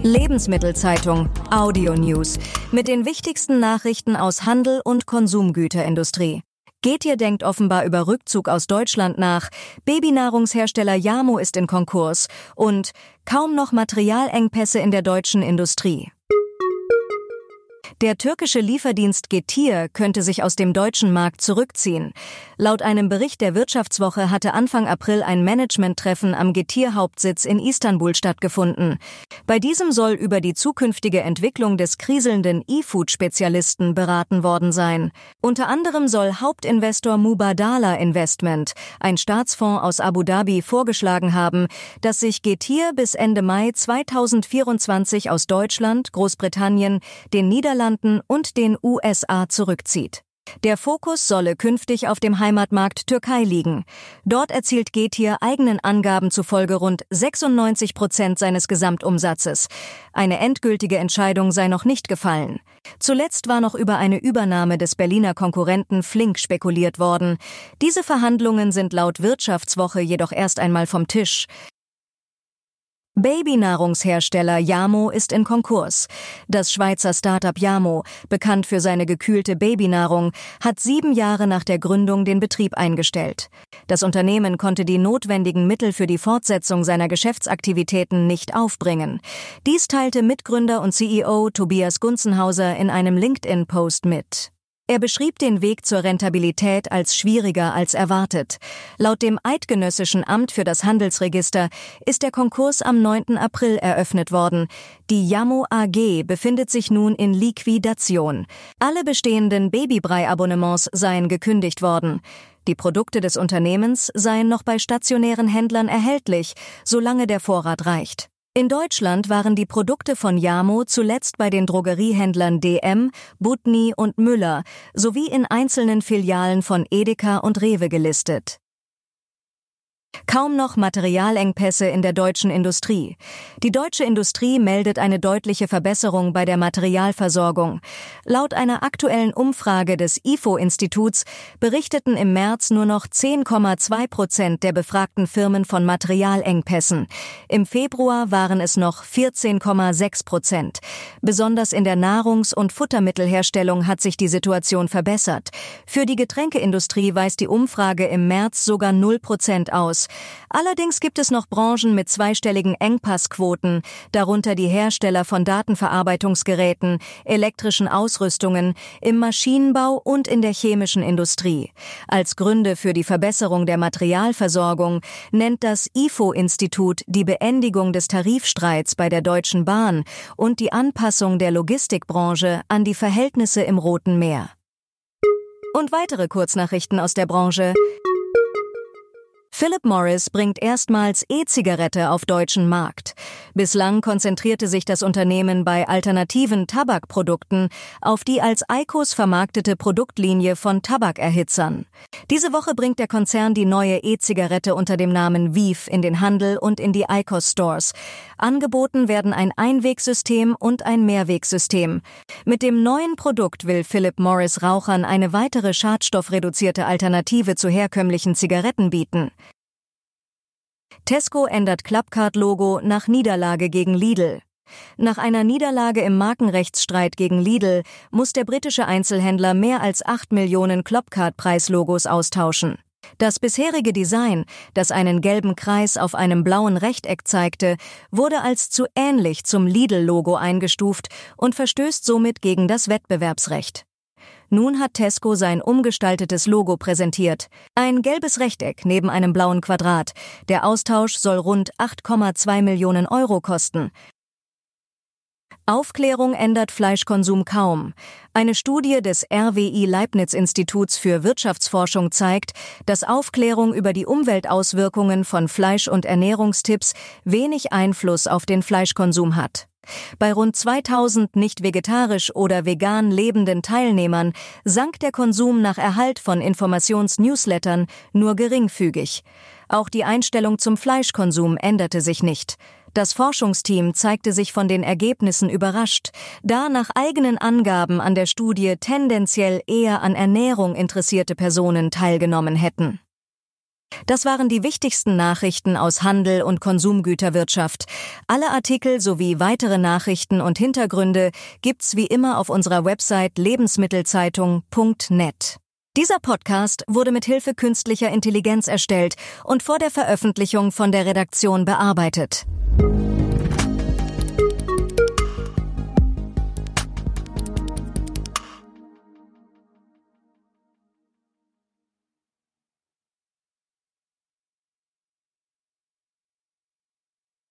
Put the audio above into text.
Lebensmittelzeitung Audio News mit den wichtigsten Nachrichten aus Handel und Konsumgüterindustrie. Getir denkt offenbar über Rückzug aus Deutschland nach, Babynahrungshersteller Yamo ist in Konkurs und kaum noch Materialengpässe in der deutschen Industrie. Der türkische Lieferdienst Getir könnte sich aus dem deutschen Markt zurückziehen. Laut einem Bericht der Wirtschaftswoche hatte Anfang April ein Managementtreffen am Getir-Hauptsitz in Istanbul stattgefunden. Bei diesem soll über die zukünftige Entwicklung des kriselnden E-Food-Spezialisten beraten worden sein. Unter anderem soll Hauptinvestor Mubadala Investment, ein Staatsfonds aus Abu Dhabi, vorgeschlagen haben, dass sich Getir bis Ende Mai 2024 aus Deutschland, Großbritannien, den Niederlanden und den USA zurückzieht. Der Fokus solle künftig auf dem Heimatmarkt Türkei liegen. Dort erzielt Getir eigenen Angaben zufolge rund 96% seines Gesamtumsatzes. Eine endgültige Entscheidung sei noch nicht gefallen. Zuletzt war noch über eine Übernahme des Berliner Konkurrenten Flink spekuliert worden. Diese Verhandlungen sind laut Wirtschaftswoche jedoch erst einmal vom Tisch. Babynahrungshersteller Yamo ist in Konkurs. Das Schweizer Start-up Yamo, bekannt für seine gekühlte Babynahrung, hat 7 Jahre nach der Gründung den Betrieb eingestellt. Das Unternehmen konnte die notwendigen Mittel für die Fortsetzung seiner Geschäftsaktivitäten nicht aufbringen. Dies teilte Mitgründer und CEO Tobias Gunzenhauser in einem LinkedIn-Post mit. Er beschrieb den Weg zur Rentabilität als schwieriger als erwartet. Laut dem Eidgenössischen Amt für das Handelsregister ist der Konkurs am 9. April eröffnet worden. Die Yamo AG befindet sich nun in Liquidation. Alle bestehenden Babybrei-Abonnements seien gekündigt worden. Die Produkte des Unternehmens seien noch bei stationären Händlern erhältlich, solange der Vorrat reicht. In Deutschland waren die Produkte von Yamo zuletzt bei den Drogeriehändlern DM, Budni und Müller sowie in einzelnen Filialen von Edeka und Rewe gelistet. Kaum noch Materialengpässe in der deutschen Industrie. Die deutsche Industrie meldet eine deutliche Verbesserung bei der Materialversorgung. Laut einer aktuellen Umfrage des IFO-Instituts berichteten im März nur noch 10,2% der befragten Firmen von Materialengpässen. Im Februar waren es noch 14,6%. Besonders in der Nahrungs- und Futtermittelherstellung hat sich die Situation verbessert. Für die Getränkeindustrie weist die Umfrage im März sogar 0% aus. Allerdings gibt es noch Branchen mit zweistelligen Engpassquoten, darunter die Hersteller von Datenverarbeitungsgeräten, elektrischen Ausrüstungen, im Maschinenbau und in der chemischen Industrie. Als Gründe für die Verbesserung der Materialversorgung nennt das IFO-Institut die Beendigung des Tarifstreits bei der Deutschen Bahn und die Anpassung der Logistikbranche an die Verhältnisse im Roten Meer. Und weitere Kurznachrichten aus der Branche. Philip Morris bringt erstmals E-Zigarette auf deutschen Markt. Bislang konzentrierte sich das Unternehmen bei alternativen Tabakprodukten auf die als IQOS vermarktete Produktlinie von Tabakerhitzern. Diese Woche bringt der Konzern die neue E-Zigarette unter dem Namen VEEV in den Handel und in die IQOS-Stores. Angeboten werden ein Einwegsystem und ein Mehrwegsystem. Mit dem neuen Produkt will Philip Morris Rauchern eine weitere schadstoffreduzierte Alternative zu herkömmlichen Zigaretten bieten. Tesco ändert Clubcard-Logo nach Niederlage gegen Lidl. Nach einer Niederlage im Markenrechtsstreit gegen Lidl muss der britische Einzelhändler mehr als 8 Millionen Clubcard-Preislogos austauschen. Das bisherige Design, das einen gelben Kreis auf einem blauen Rechteck zeigte, wurde als zu ähnlich zum Lidl-Logo eingestuft und verstößt somit gegen das Wettbewerbsrecht. Nun hat Tesco sein umgestaltetes Logo präsentiert. Ein gelbes Rechteck neben einem blauen Quadrat. Der Austausch soll rund 8,2 Millionen Euro kosten. Aufklärung ändert Fleischkonsum kaum. Eine Studie des RWI-Leibniz-Instituts für Wirtschaftsforschung zeigt, dass Aufklärung über die Umweltauswirkungen von Fleisch- und Ernährungstipps wenig Einfluss auf den Fleischkonsum hat. Bei rund 2000 nicht vegetarisch oder vegan lebenden Teilnehmern sank der Konsum nach Erhalt von Informationsnewslettern nur geringfügig. Auch die Einstellung zum Fleischkonsum änderte sich nicht. Das Forschungsteam zeigte sich von den Ergebnissen überrascht, da nach eigenen Angaben an der Studie tendenziell eher an Ernährung interessierte Personen teilgenommen hätten. Das waren die wichtigsten Nachrichten aus Handel und Konsumgüterwirtschaft. Alle Artikel sowie weitere Nachrichten und Hintergründe gibt's wie immer auf unserer Website lebensmittelzeitung.net. Dieser Podcast wurde mit Hilfe künstlicher Intelligenz erstellt und vor der Veröffentlichung von der Redaktion bearbeitet.